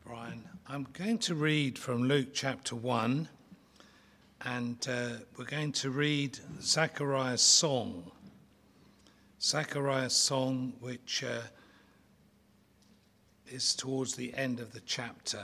Brian. I'm going to read from Luke chapter 1, and we're going to read Zechariah's song. Zechariah's song, which is towards the end of the chapter.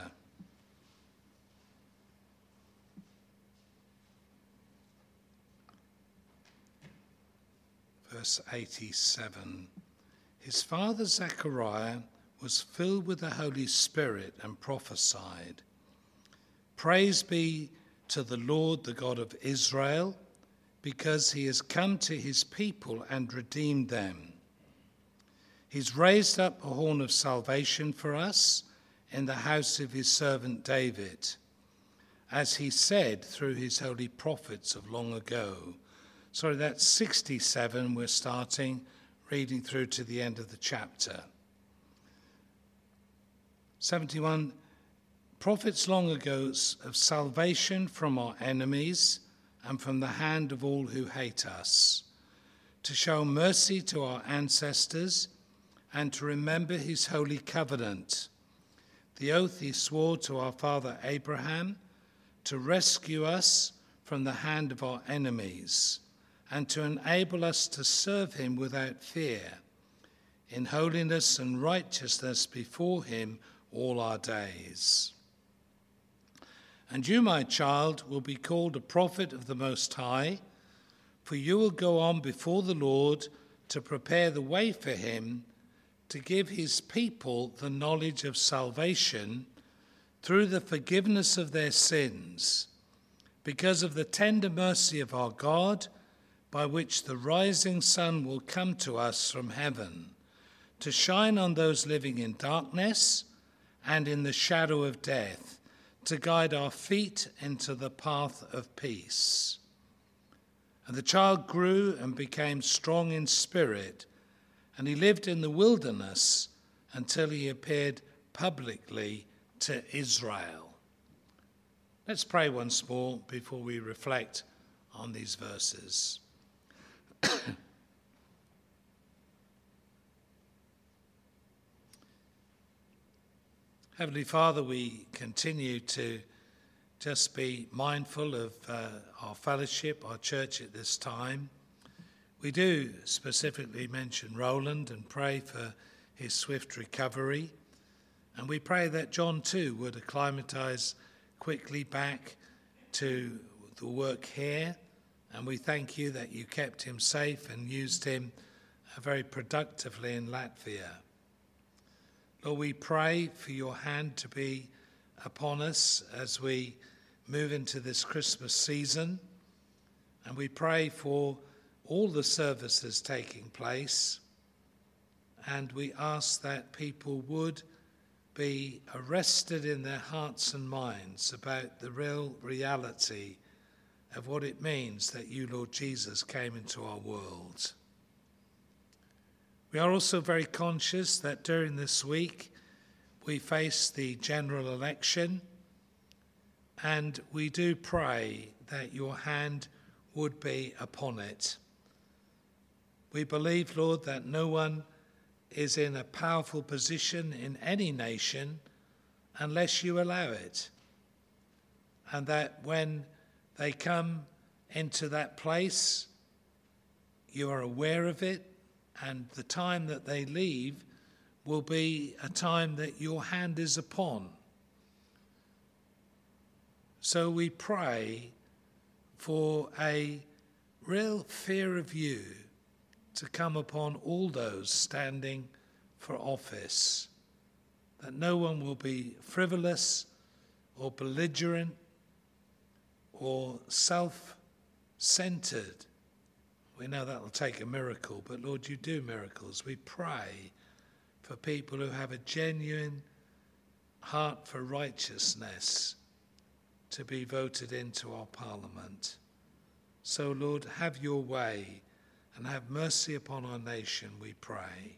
Verse 87. His father Zechariah was filled with the Holy Spirit and prophesied, "Praise be to the Lord, the God of Israel, because he has come to his people and redeemed them. He's raised up a horn of salvation for us in the house of his servant David, as he said through his holy prophets of long ago." Sorry, that's 67. We're starting, reading through to the end of the chapter. 71, prophets long ago of salvation from our enemies and from the hand of all who hate us, to show mercy to our ancestors and to remember his holy covenant, the oath he swore to our father Abraham, to rescue us from the hand of our enemies and to enable us to serve him without fear, in holiness and righteousness before him all our days. And you, my child, will be called a prophet of the Most High, for you will go on before the Lord to prepare the way for him, to give his people the knowledge of salvation through the forgiveness of their sins, because of the tender mercy of our God, by which the rising sun will come to us from heaven, to shine on those living in darkness and in the shadow of death, to guide our feet into the path of peace. And the child grew and became strong in spirit, and he lived in the wilderness until he appeared publicly to Israel. Let's pray once more before we reflect on these verses. Heavenly Father, we continue to just be mindful of our fellowship, our church at this time. We do specifically mention Roland and pray for his swift recovery. And we pray that John too would acclimatise quickly back to the work here. And we thank you that you kept him safe and used him very productively in Latvia. Lord, we pray for your hand to be upon us as we move into this Christmas season. And we pray for all the services taking place. And we ask that people would be arrested in their hearts and minds about the real reality of what it means that you, Lord Jesus, came into our world. We are also very conscious that during this week we face the general election, and we do pray that your hand would be upon it. We believe, Lord, that no one is in a powerful position in any nation unless you allow it, and that when they come into that place, you are aware of it, and the time that they leave will be a time that your hand is upon. So we pray for a real fear of you to come upon all those standing for office, that no one will be frivolous or belligerent or self-centered. We know that will take a miracle, but Lord, you do miracles. We pray for people who have a genuine heart for righteousness to be voted into our parliament. So, Lord, have your way and have mercy upon our nation, we pray.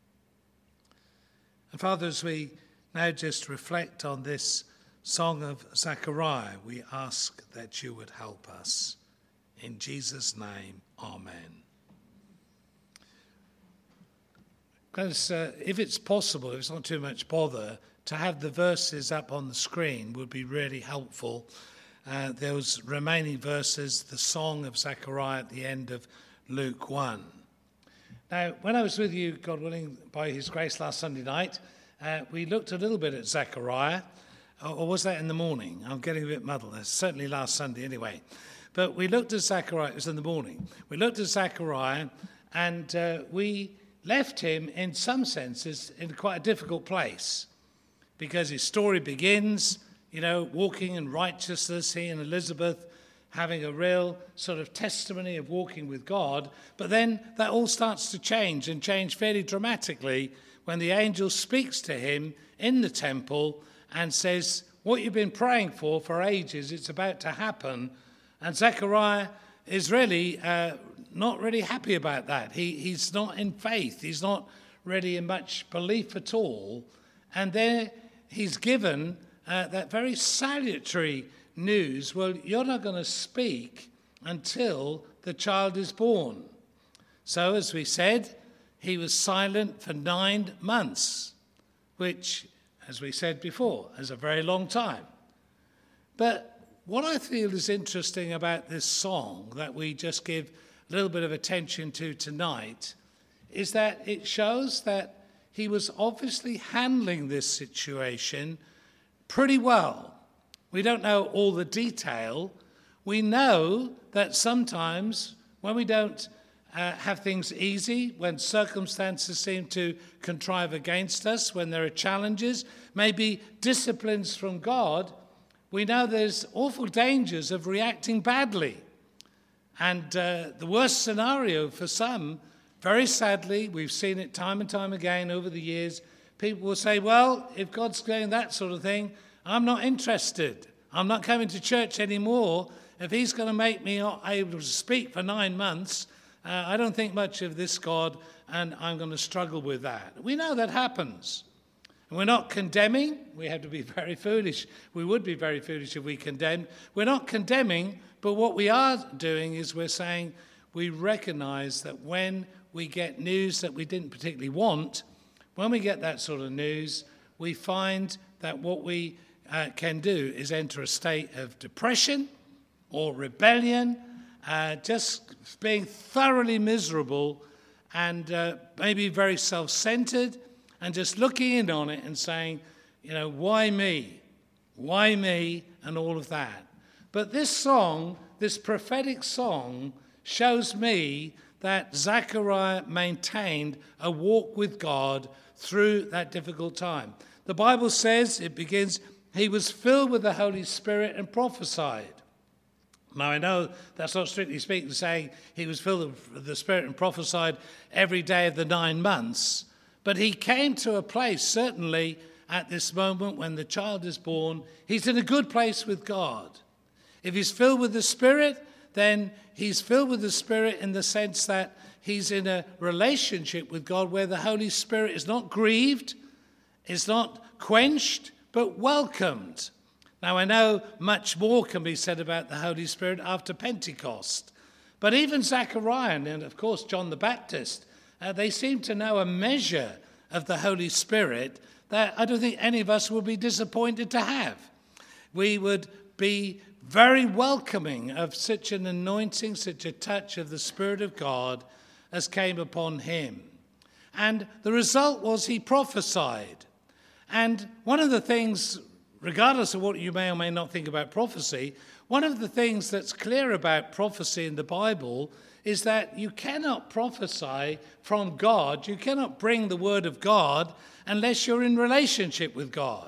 And Father, as we now just reflect on this song of Zechariah, we ask that you would help us. In Jesus' name, amen. If it's possible, if it's not too much bother, to have the verses up on the screen would be really helpful. Those remaining verses, the song of Zechariah at the end of Luke 1. Now, when I was with you, God willing, by his grace last Sunday night, we looked a little bit at Zechariah, or was that in the morning? I'm getting a bit muddled. That's certainly last Sunday anyway. But we looked at Zechariah, it was in the morning. We looked at Zechariah and we left him in some senses in quite a difficult place because his story begins, walking in righteousness, he and Elizabeth having a real sort of testimony of walking with God. But then that all starts to change and change fairly dramatically when the angel speaks to him in the temple and says, what you've been praying for ages, it's about to happen. And Zechariah is really not really happy about that. He's not in faith. He's not really in much belief at all. And there he's given that very salutary news, well, you're not going to speak until the child is born. So, as we said, he was silent for 9 months, which, as we said before, is a very long time. But what I feel is interesting about this song that we just give a little bit of attention to tonight is that it shows that he was obviously handling this situation pretty well. We don't know all the detail. We know that sometimes when we don't have things easy, when circumstances seem to contrive against us, when there are challenges, maybe disciplines from God, we know there's awful dangers of reacting badly. And the worst scenario for some, very sadly, we've seen it time and time again over the years, people will say, well, if God's doing that sort of thing, I'm not interested. I'm not coming to church anymore. If he's going to make me not able to speak for 9 months, I don't think much of this God, and I'm going to struggle with that. We know that happens. And we're not condemning. We have to be very foolish. We would be very foolish if we condemned. We're not condemning, but what we are doing is we're saying we recognize that when we get news that we didn't particularly want, when we get that sort of news, we find that what we can do is enter a state of depression or rebellion, just being thoroughly miserable and maybe very self-centered and just looking in on it and saying, why me? Why me? And all of that. But this song, this prophetic song, shows me that Zechariah maintained a walk with God through that difficult time. The Bible says, it begins, he was filled with the Holy Spirit and prophesied. Now, I know that's not strictly speaking saying he was filled with the Spirit and prophesied every day of the 9 months, but he came to a place, certainly at this moment when the child is born, he's in a good place with God. If he's filled with the Spirit, then he's filled with the Spirit in the sense that he's in a relationship with God where the Holy Spirit is not grieved, is not quenched, but welcomed. Now, I know much more can be said about the Holy Spirit after Pentecost. But even Zechariah and, of course, John the Baptist, they seem to know a measure of the Holy Spirit that I don't think any of us would be disappointed to have. We would be very welcoming of such an anointing, such a touch of the Spirit of God as came upon him. And the result was he prophesied. And one of the things, regardless of what you may or may not think about prophecy, one of the things that's clear about prophecy in the Bible is that you cannot prophesy from God, you cannot bring the word of God unless you're in relationship with God.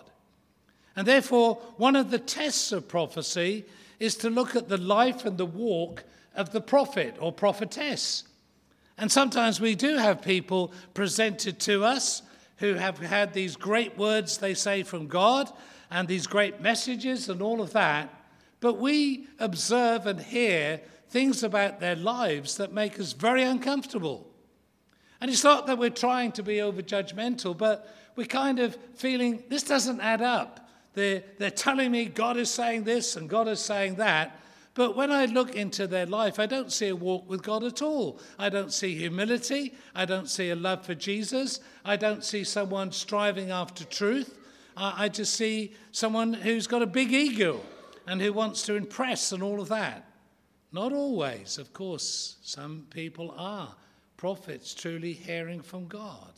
And therefore, one of the tests of prophecy is to look at the life and the walk of the prophet or prophetess. And sometimes we do have people presented to us who have had these great words they say from God and these great messages and all of that, but we observe and hear things about their lives that make us very uncomfortable. And it's not that we're trying to be over-judgmental, but we're kind of feeling this doesn't add up. They're telling me God is saying this and God is saying that, but when I look into their life, I don't see a walk with God at all. I don't see humility. I don't see a love for Jesus. I don't see someone striving after truth. I just see someone who's got a big ego and who wants to impress and all of that. Not always, of course. Some people are prophets truly hearing from God.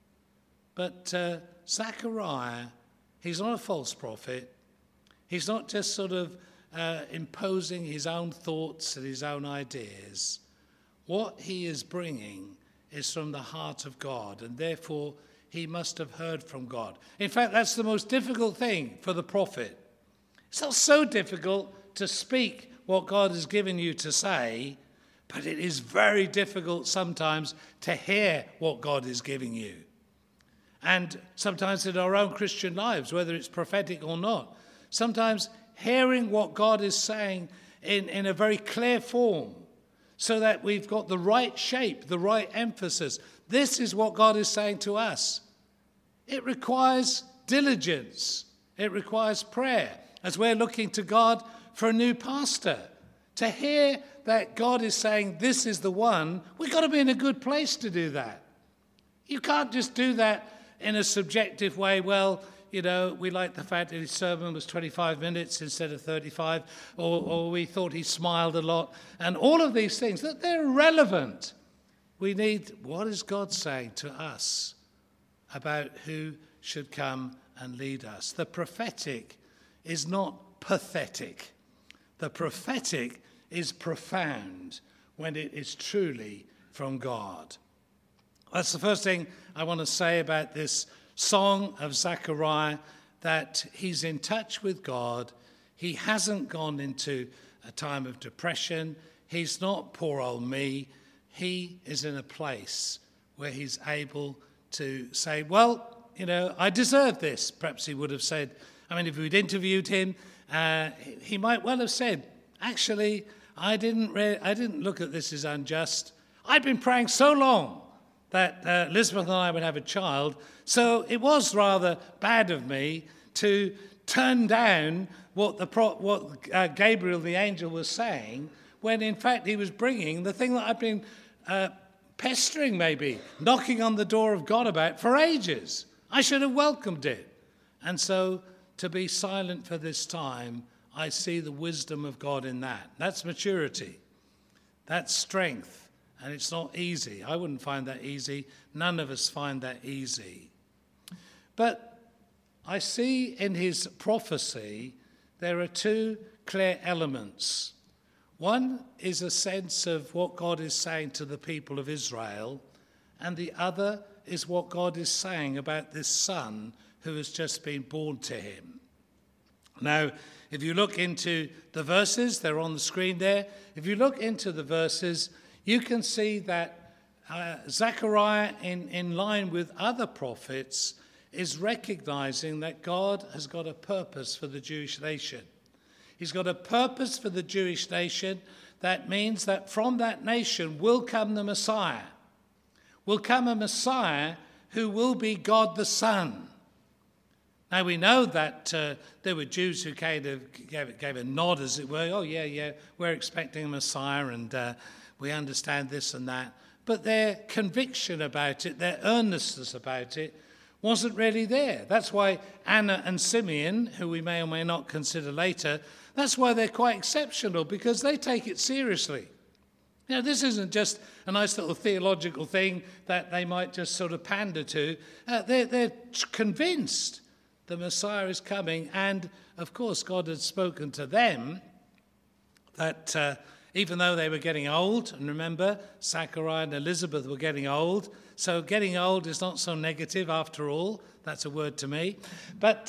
But Zechariah, he's not a false prophet. He's not just sort of imposing his own thoughts and his own ideas. What he is bringing is from the heart of God, and therefore he must have heard from God. In fact, that's the most difficult thing for the prophet. It's not so difficult to speak what God has given you to say, but it is very difficult sometimes to hear what God is giving you. And sometimes in our own Christian lives, whether it's prophetic or not, sometimes hearing what God is saying in a very clear form so that we've got the right shape, the right emphasis. This is what God is saying to us. It requires diligence. It requires prayer. As we're looking to God for a new pastor, to hear that God is saying this is the one, we've got to be in a good place to do that. You can't just do that in a subjective way. Well, you know, we like the fact that his sermon was 25 minutes instead of 35, or we thought he smiled a lot, and all of these things, that they're irrelevant. We need, what is God saying to us about who should come and lead us? The prophetic is not pathetic. The prophetic is profound when it is truly from God. That's the first thing I want to say about this song of Zechariah, that he's in touch with God. He hasn't gone into a time of depression. He's not poor old me. He is in a place where he's able to say, well, you know, I deserve this. Perhaps he would have said, I mean, if we'd interviewed him, he might well have said, actually, I didn't look at this as unjust. I'd been praying so long that Elizabeth and I would have a child, so it was rather bad of me to turn down what Gabriel the angel was saying, when in fact he was bringing the thing that I've been pestering, maybe, knocking on the door of God about for ages. I should have welcomed it. And so to be silent for this time, I see the wisdom of God in that. That's maturity. That's strength. And it's not easy. I wouldn't find that easy. None of us find that easy. But I see in his prophecy there are two clear elements. One is a sense of what God is saying to the people of Israel, and the other is what God is saying about this son who has just been born to him. Now, if you look into the verses, they're on the screen there. If you look into the verses, you can see that Zechariah, in line with other prophets, is recognizing that God has got a purpose for the Jewish nation. He's got a purpose for the Jewish nation. That means that from that nation will come the Messiah. Will come a Messiah who will be God the Son. Now, we know that there were Jews who gave a nod, as it were. Oh, yeah, we're expecting a Messiah, and we understand this and that. But their conviction about it, their earnestness about it, wasn't really there. That's why Anna and Simeon, who we may or may not consider later, that's why they're quite exceptional, because they take it seriously. You know, this isn't just a nice little theological thing that they might just sort of pander to. They're convinced the Messiah is coming, and of course God had spoken to them that even though they were getting old, and remember, Zechariah and Elizabeth were getting old, so getting old is not so negative after all. That's a word to me. But,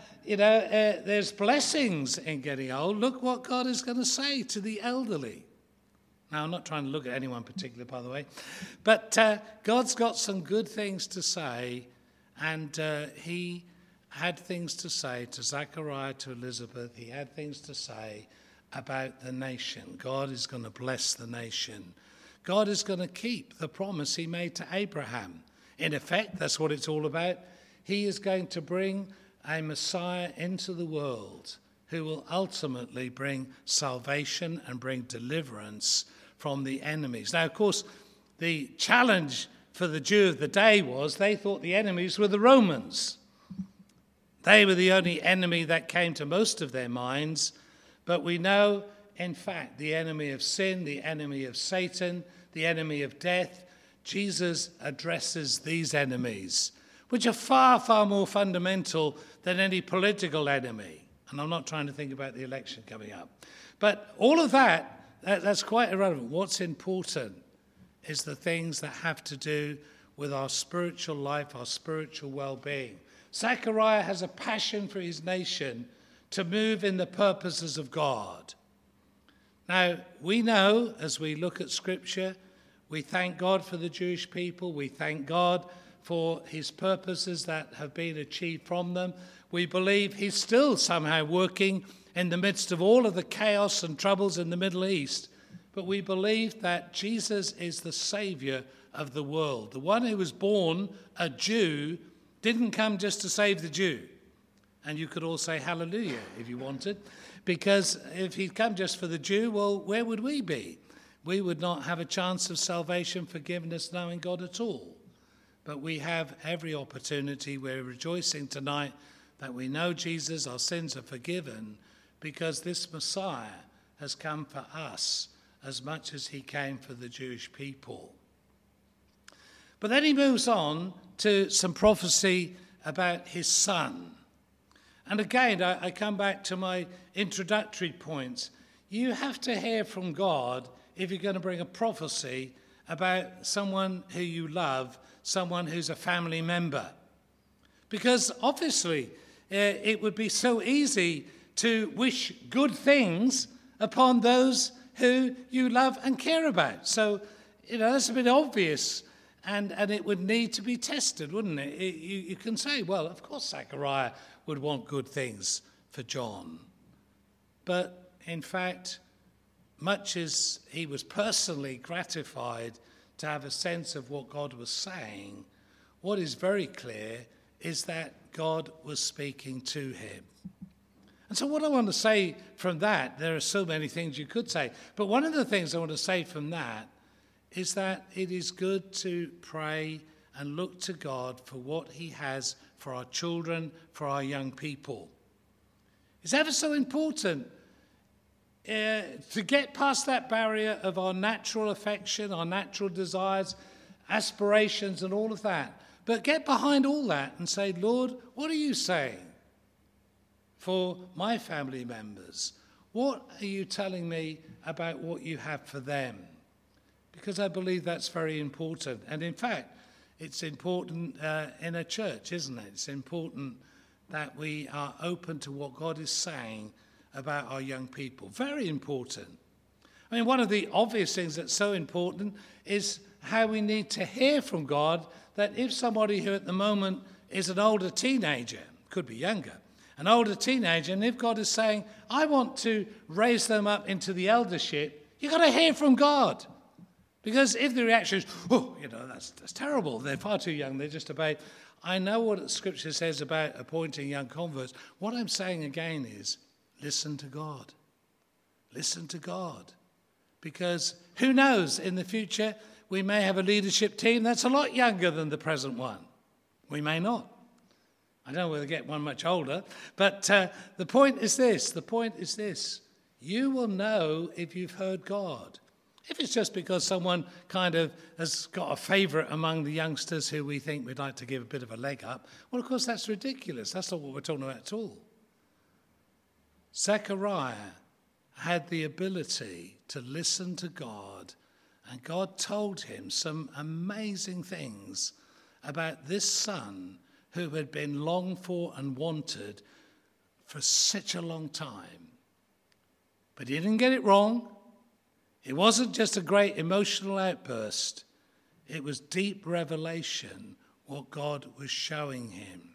there's blessings in getting old. Look what God is going to say to the elderly. Now, I'm not trying to look at anyone particular, by the way, but God's got some good things to say, and he had things to say to Zechariah, to Elizabeth. He had things to say about the nation. God is going to bless the nation. God is going to keep the promise he made to Abraham. In effect, that's what it's all about. He is going to bring a Messiah into the world who will ultimately bring salvation and bring deliverance from the enemies. Now, of course, the challenge for the Jew of the day was they thought the enemies were the Romans. They were the only enemy that came to most of their minds. But we know, in fact, the enemy of sin, the enemy of Satan, the enemy of death, Jesus addresses these enemies, which are far, far more fundamental than any political enemy. And I'm not trying to think about the election coming up. But all of that's quite irrelevant. What's important is the things that have to do with our spiritual life, our spiritual well-being. Zechariah has a passion for his nation to move in the purposes of God. Now, we know, as we look at Scripture, we thank God for the Jewish people. We thank God for his purposes that have been achieved from them. We believe he's still somehow working in the midst of all of the chaos and troubles in the Middle East. But we believe that Jesus is the Saviour of the world. The one who was born a Jew didn't come just to save the Jew. And you could all say hallelujah if you wanted. Because if he'd come just for the Jew, well, where would we be? We would not have a chance of salvation, forgiveness, knowing God at all. But we have every opportunity. We're rejoicing tonight that we know Jesus, our sins are forgiven, because this Messiah has come for us as much as he came for the Jewish people. But then he moves on to some prophecy about his son. And again, I come back to my introductory points. You have to hear from God if you're going to bring a prophecy about someone who you love, someone who's a family member. Because obviously, it would be so easy to wish good things upon those who you love and care about. So, that's a bit obvious, and it would need to be tested, wouldn't it? You can say, well, of course Zechariah would want good things for John. But in fact, much as he was personally gratified to have a sense of what God was saying, what is very clear is that God was speaking to him. And so what I want to say from that, there are so many things you could say, but one of the things I want to say from that is that it is good to pray and look to God for what he has for our children, for our young people. It's ever so important to get past that barrier of our natural affection, our natural desires, aspirations and all of that. But get behind all that and say, Lord, what are you saying for my family members? What are you telling me about what you have for them? Because I believe that's very important. And in fact, it's important in a church, isn't it? It's important that we are open to what God is saying about our young people. Very important. I mean, one of the obvious things that's so important is how we need to hear from God that if somebody who at the moment is an older teenager, could be younger, an older teenager, and if God is saying, I want to raise them up into the eldership, you've got to hear from God. Because if the reaction is, that's terrible, they're far too young, they're just about, I know what Scripture says about appointing young converts. What I'm saying again is, listen to God. Listen to God. Because who knows, in the future, we may have a leadership team that's a lot younger than the present one. We may not. I don't know whether to get one much older. But the point is this. You will know if you've heard God. If it's just because someone kind of has got a favourite among the youngsters who we think we'd like to give a bit of a leg up, well, of course, that's ridiculous. That's not what we're talking about at all. Zechariah had the ability to listen to God, and God told him some amazing things about this son who had been longed for and wanted for such a long time. But he didn't get it wrong. It wasn't just a great emotional outburst. It was deep revelation, what God was showing him.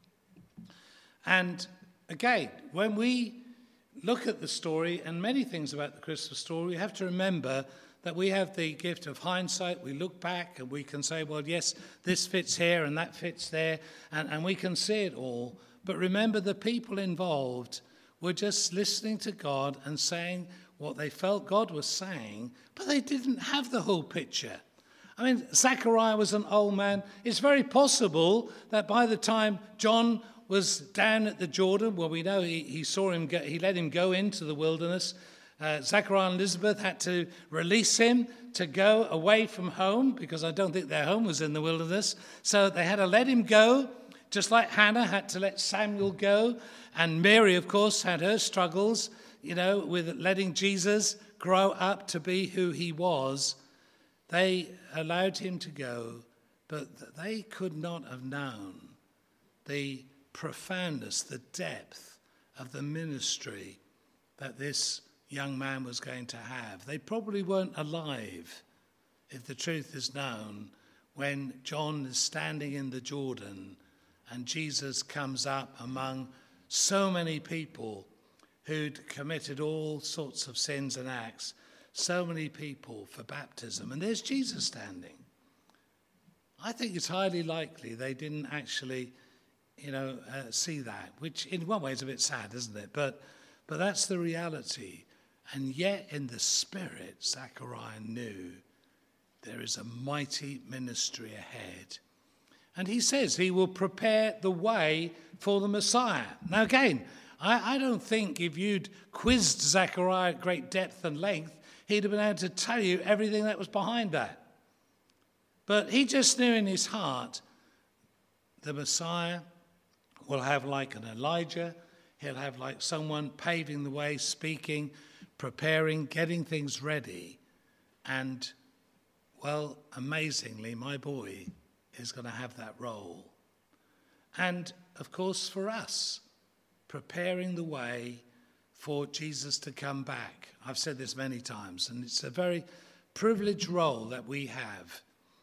And again, when we look at the story and many things about the Christmas story, we have to remember that we have the gift of hindsight. We look back and we can say, well, yes, this fits here and that fits there, and we can see it all. But remember, the people involved were just listening to God and saying what they felt God was saying, but they didn't have the whole picture. I mean, Zechariah was an old man. It's very possible that by the time John was down at the Jordan. Well, we know he saw him go, he let him go into the wilderness. Zechariah and Elizabeth had to release him to go away from home because I don't think their home was in the wilderness. So they had to let him go, just like Hannah had to let Samuel go. And Mary, of course, had her struggles, with letting Jesus grow up to be who he was. They allowed him to go, but they could not have known the profoundness, the depth of the ministry that this young man was going to have. They probably weren't alive, if the truth is known, when John is standing in the Jordan and Jesus comes up among so many people who'd committed all sorts of sins and acts, so many people for baptism, and there's Jesus standing. I think it's highly likely they didn't actually, see that, which in one way is a bit sad, isn't it? But that's the reality. And yet in the spirit, Zechariah knew there is a mighty ministry ahead. And he says he will prepare the way for the Messiah. Now again, I don't think if you'd quizzed Zechariah at great depth and length, he'd have been able to tell you everything that was behind that. But he just knew in his heart the Messiah will have like an Elijah. He'll have like someone paving the way, speaking, preparing, getting things ready. And, well, amazingly, my boy is going to have that role. And, of course, for us, preparing the way for Jesus to come back. I've said this many times, and it's a very privileged role that we have.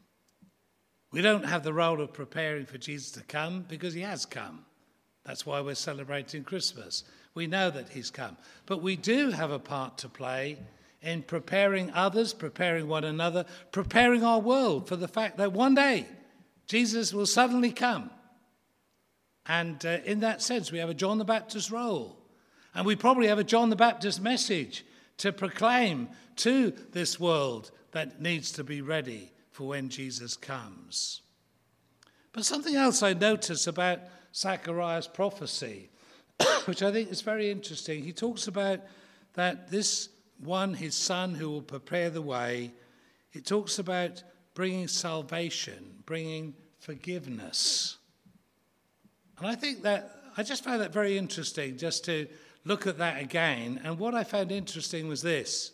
We don't have the role of preparing for Jesus to come because he has come. That's why we're celebrating Christmas. We know that he's come. But we do have a part to play in preparing others, preparing one another, preparing our world for the fact that one day Jesus will suddenly come. And in that sense, we have a John the Baptist role. And we probably have a John the Baptist message to proclaim to this world that needs to be ready for when Jesus comes. But something else I notice about Zechariah's prophecy, which I think is very interesting. He talks about that this one, his son, who will prepare the way, it talks about bringing salvation, bringing forgiveness. And I think that, I just found that very interesting, just to look at that again. And what I found interesting was this.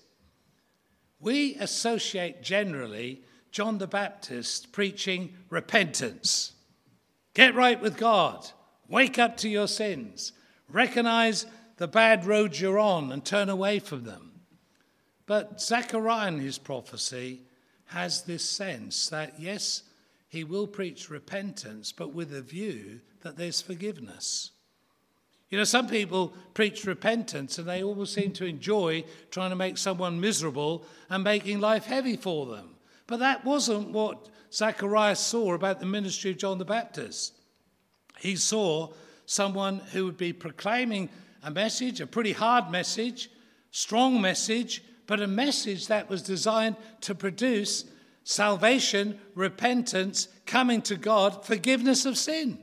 We associate generally John the Baptist preaching repentance. Get right with God. Wake up to your sins. Recognize the bad roads you're on and turn away from them. But Zechariah in his prophecy has this sense that, yes, he will preach repentance, but with a view that there's forgiveness. Some people preach repentance and they always seem to enjoy trying to make someone miserable and making life heavy for them. But that wasn't what Zechariah saw about the ministry of John the Baptist. He saw someone who would be proclaiming a message, a pretty hard message, strong message, but a message that was designed to produce salvation, repentance, coming to God, forgiveness of sin.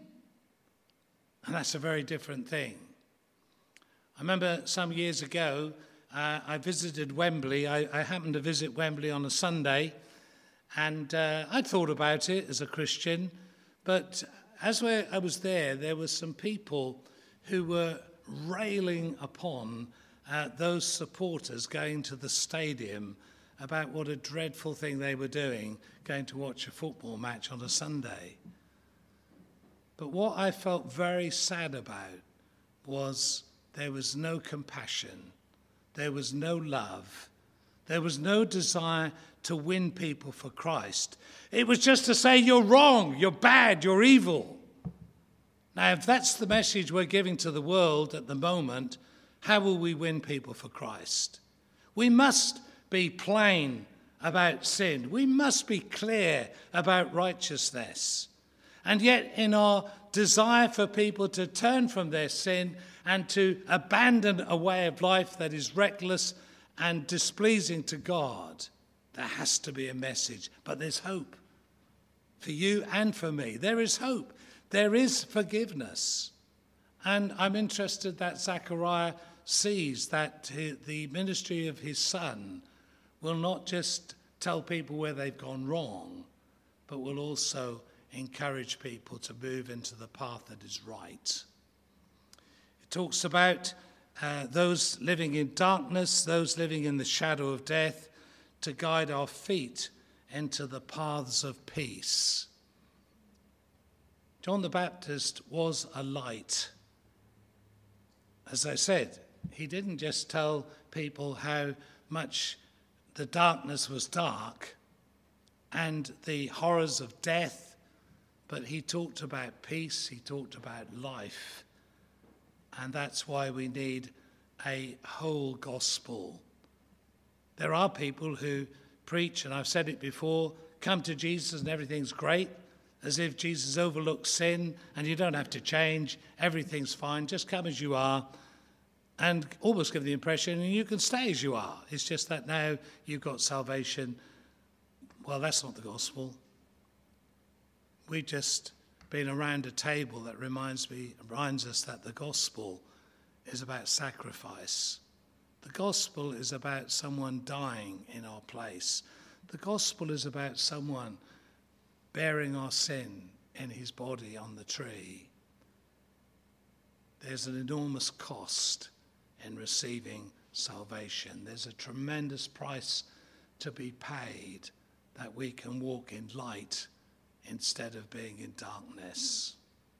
And that's a very different thing. I remember some years ago, I visited Wembley. I happened to visit Wembley on a Sunday, and I'd thought about it as a Christian, but as I was there were some people who were railing upon those supporters going to the stadium about what a dreadful thing they were doing, going to watch a football match on a Sunday. But what I felt very sad about was there was no compassion, there was no love, there was no desire to win people for Christ. It was just to say, you're wrong, you're bad, you're evil. Now, if that's the message we're giving to the world at the moment, how will we win people for Christ? We must be plain about sin. We must be clear about righteousness. And yet, in our desire for people to turn from their sin and to abandon a way of life that is reckless and displeasing to God, there has to be a message. But there's hope for you and for me. There is hope. There is forgiveness. And I'm interested that Zechariah sees that the ministry of his son will not just tell people where they've gone wrong, but will also encourage people to move into the path that is right. It talks about those living in darkness, those living in the shadow of death, to guide our feet into the paths of peace. John the Baptist was a light. As I said, he didn't just tell people how much the darkness was dark and the horrors of death, but he talked about peace, he talked about life. And that's why we need a whole gospel. There are people who preach, and I've said it before, come to Jesus and everything's great, as if Jesus overlooks sin and you don't have to change, everything's fine, just come as you are, and almost give the impression you can stay as you are. It's just that now you've got salvation. Well, that's not the gospel. We've just been around a table that reminds us that the gospel is about sacrifice. The gospel is about someone dying in our place. The gospel is about someone bearing our sin in his body on the tree. There's an enormous cost in receiving salvation. There's a tremendous price to be paid that we can walk in light instead of being in darkness.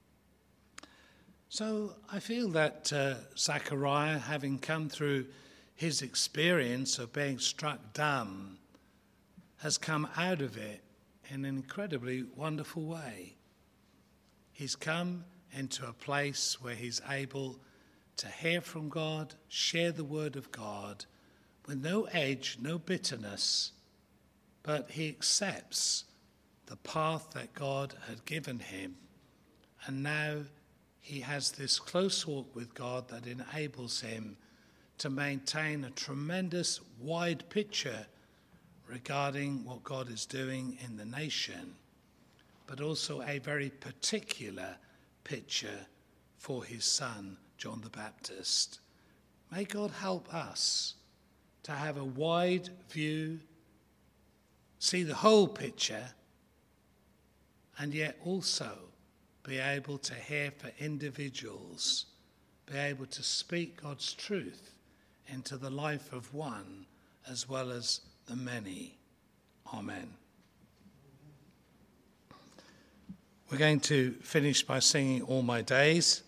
So I feel that Zechariah, having come through his experience of being struck dumb, has come out of it in an incredibly wonderful way. He's come into a place where he's able to hear from God, share the word of God, with no edge, no bitterness, but he accepts the path that God had given him. And now he has this close walk with God that enables him to maintain a tremendous wide picture regarding what God is doing in the nation, but also a very particular picture for his son, John the Baptist. May God help us to have a wide view, see the whole picture, and yet also be able to hear for individuals, be able to speak God's truth into the life of one as well as the many. Amen. We're going to finish by singing All My Days.